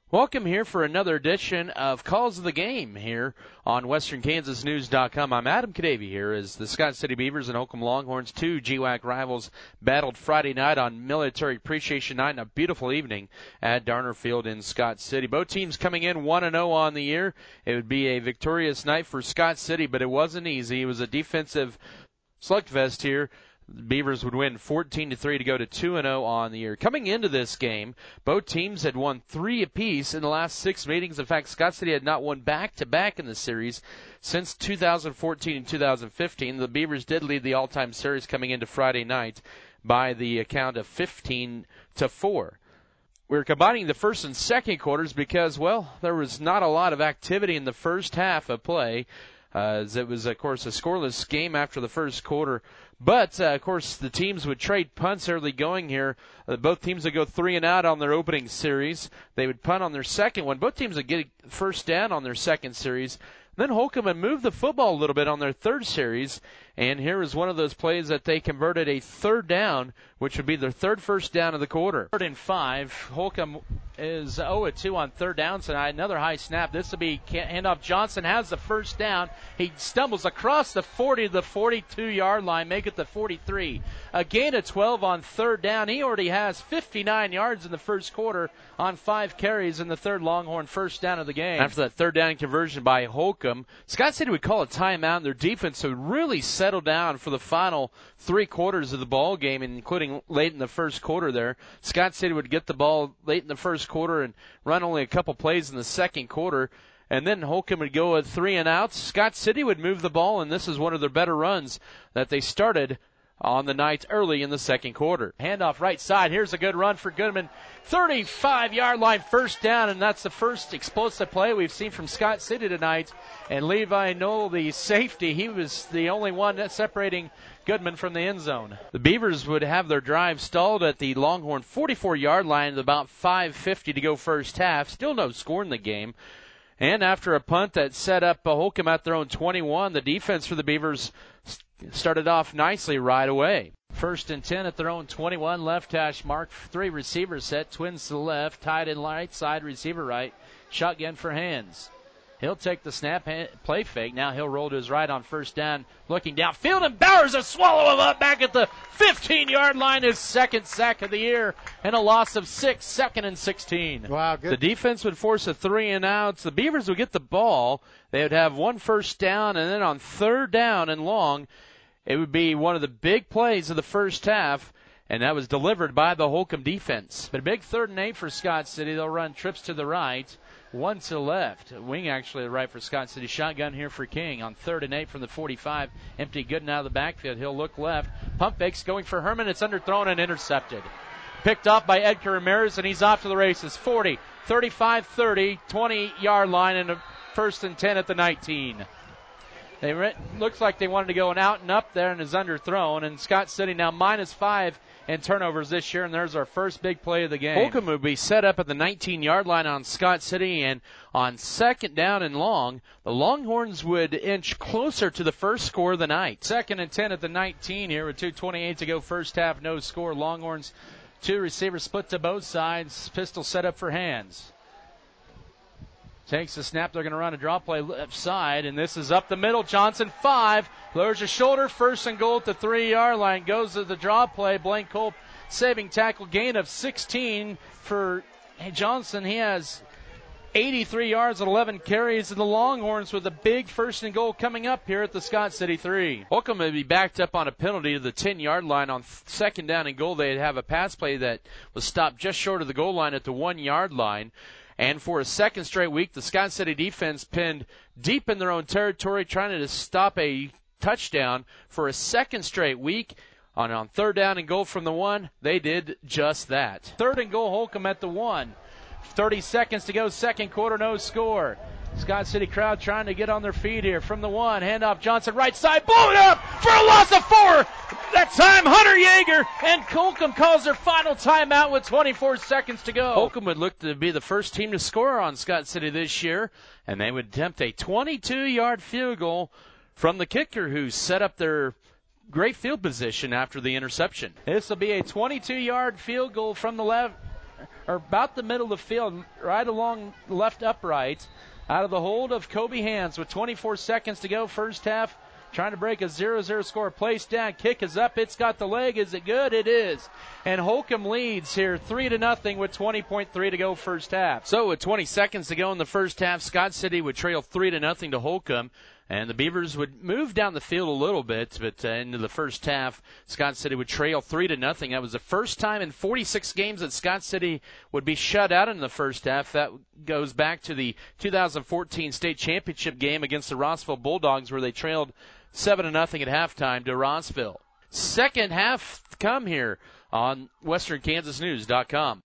Welcome here for another edition of Calls of the Game here on WesternKansasNews.com. I'm Adam Cadavy here as the Scott City Beavers and Holcomb Longhorns, two GWAC rivals, battled Friday night on Military Appreciation Night and a beautiful evening at Darner Field in Scott City. Both teams coming in 1-0 on the year. It would be a victorious night for Scott City, but it wasn't easy. It was a defensive slugfest here. The Beavers would win 14-3 to go to 2-0 on the year. Coming into this game, both teams had won 3 apiece in the last 6 meetings. In fact, Scott City had not won back-to-back in the series since 2014 and 2015. The Beavers did lead the all-time series coming into Friday night by the account of 15-4. We're combining the first and second quarters because, well, there was not a lot of activity in the first half of play. As it was, of course, a scoreless game after the first quarter. But, of course, the teams would trade punts early going here. Both teams would go 3 and out on their opening series. They would punt on their second one. Both teams would get first down on their second series. Then Holcomb would move the football a little bit on their third series. And here is one of those plays that they converted a third down, which would be their third first down of the quarter. 3rd and 5. Holcomb is 0-2 on third down tonight. Another high snap. This will be handoff. Johnson has the first down. He stumbles across the 40 to the 42-yard line, make it the 43. A gain of 12 on third down. He already has 59 yards in the first quarter on 5 carries in the third Longhorn first down of the game. After that third down conversion by Holcomb, Scott City would call a timeout, and their defense would really settle down for the final 3 quarters of the ball game, including late in the first quarter there. Scott City would get the ball late in the first quarter and run only a couple plays in the second quarter. And then Holcomb would go with 3 and outs. Scott City would move the ball, and this is one of their better runs that they started on the night early in the second quarter. Handoff right side. Here's a good run for Goodman. 35-yard line first down, and that's the first explosive play we've seen from Scott City tonight. And Levi Knoll, the safety, he was the only one that's separating Goodman from the end zone. The Beavers would have their drive stalled at the Longhorn 44-yard line with about 5:50 to go first half. Still no score in the game. And after a punt that set up Holcomb at their own 21, the defense for the Beavers started off nicely right away. 1st and 10 at their own 21. Left hash mark. 3 receivers set. Twins to the left. Tied in right side. Receiver right. Shotgun for Hands. He'll take the snap, play fake. Now he'll roll to his right on first down, looking downfield, and Bowers will swallow him up back at the 15-yard line. His second sack of the year, and a loss of 6, 2nd and 16. Wow, good. The defense would force a 3 and outs. The Beavers would get the ball. They would have 1 first down, and then on third down and long, it would be one of the big plays of the first half, and that was delivered by the Holcomb defense. But a big 3rd and 8 for Scott City. They'll run trips to the right. 1 to the left. Wing actually to the right for Scott City. Shotgun here for King on 3rd and 8 from the 45. Empty Gooden out of the backfield. He'll look left. Pump fakes going for Herman. It's underthrown and intercepted. Picked off by Edgar Ramirez, and he's off to the races. 40, 35, 30, 20-yard line, and a 1st and 10 at the 19. Looks like they wanted to go an out and up there, and is underthrown. And Scott City now -5 in turnovers this year, and there's our first big play of the game. Holcomb will be set up at the 19-yard line on Scott City, and on 2nd down and long, the Longhorns would inch closer to the first score of the night. 2nd and 10 at the 19 here with 2:28 to go first half, no score. Longhorns, 2 receivers split to both sides. Pistol set up for Hands. Takes the snap. They're going to run a draw play left side, and this is up the middle. Johnson, 5. Lowers his shoulder. 1st and goal at the 3-yard line. Goes to the draw play. Blaine Culp saving tackle. Gain of 16 for Johnson. He has 83 yards and 11 carries. And the Longhorns with a big 1st and goal coming up here at the Scott City 3. Holcomb may be backed up on a penalty to the 10-yard line on 2nd down and goal. They'd have a pass play that was stopped just short of the goal line at the 1-yard line. And for a second straight week, the Scott City defense pinned deep in their own territory, trying to stop a touchdown for a second straight week. On 3rd down and goal from the 1, they did just that. 3rd and goal, Holcomb at the 1. 30 seconds to go, second quarter, no score. Scott City crowd trying to get on their feet here from the 1. Handoff Johnson, right side, blow it up for a loss of 4. That time, Hunter Yeager, and Holcomb calls their final timeout with 24 seconds to go. Holcomb would look to be the first team to score on Scott City this year, and they would attempt a 22-yard field goal from the kicker, who set up their great field position after the interception. This will be a 22-yard field goal from the left or about the middle of the field, right along left upright, out of the hold of Kobe Hands with 24 seconds to go, first half. Trying to break a 0-0 score. Place down. Kick is up. It's got the leg. Is it good? It is. And Holcomb leads here 3-0 with 20.3 to go first half. So with 20 seconds to go in the first half, Scott City would trail 3-0 to Holcomb. And the Beavers would move down the field a little bit, but into the first half, Scott City would trail 3-0. That was the first time in 46 games that Scott City would be shut out in the first half. That goes back to the 2014 state championship game against the Rossville Bulldogs, where they trailed 7-0 at halftime to Rossville. Second half come here on WesternKansasNews.com.